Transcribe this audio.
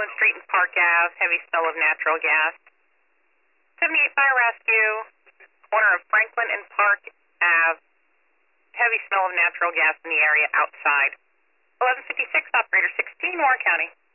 Franklin Street and Park Ave, heavy smell of natural gas. 78 Fire Rescue, corner of Franklin and Park Ave, heavy smell of natural gas in the area outside. 1156, operator 16, Warren County.